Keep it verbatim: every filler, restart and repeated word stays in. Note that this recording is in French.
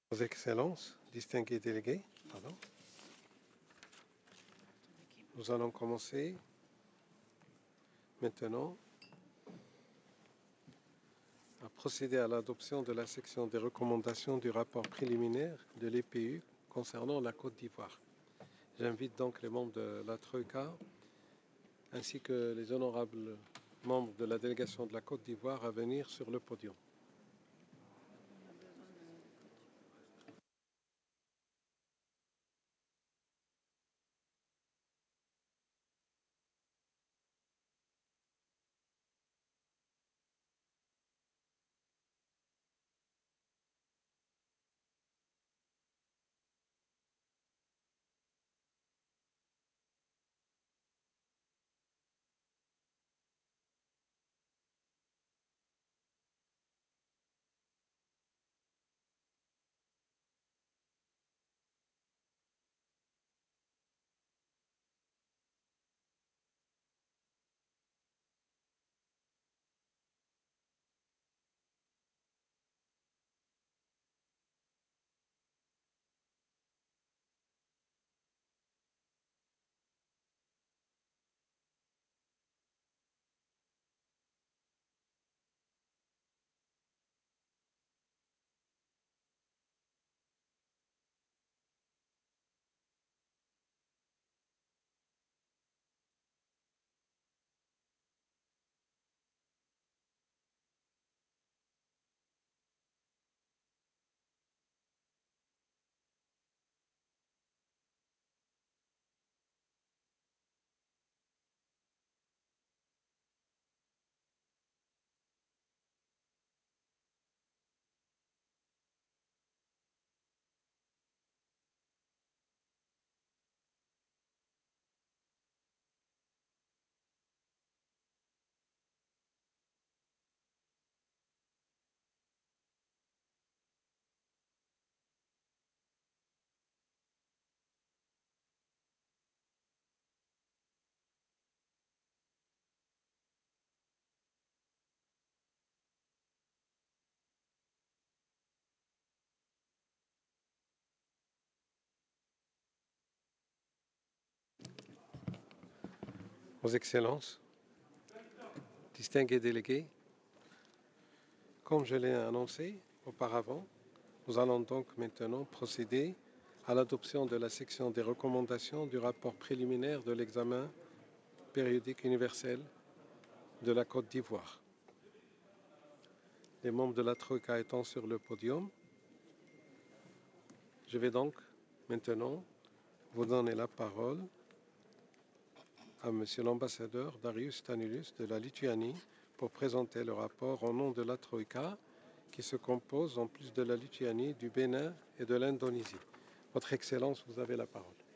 Vos Excellences, distingués délégués, pardon, nous allons commencer maintenant à procéder à l'adoption de la section des recommandations du rapport préliminaire de l'E P U concernant la Côte d'Ivoire. J'invite donc les membres de la Troïka ainsi que les honorables membres de la délégation de la Côte d'Ivoire à venir sur le podium. Vos Excellences, distingués délégués, comme je l'ai annoncé auparavant, nous allons donc maintenant procéder à l'adoption de la section des recommandations du rapport préliminaire de l'examen périodique universel de la Côte d'Ivoire. Les membres de la Troïka étant sur le podium, je vais donc maintenant vous donner la parole à Monsieur l'ambassadeur Darius Stanulus de la Lituanie pour présenter le rapport au nom de la Troïka qui se compose en plus de la Lituanie, du Bénin et de l'Indonésie. Votre Excellence, vous avez la parole.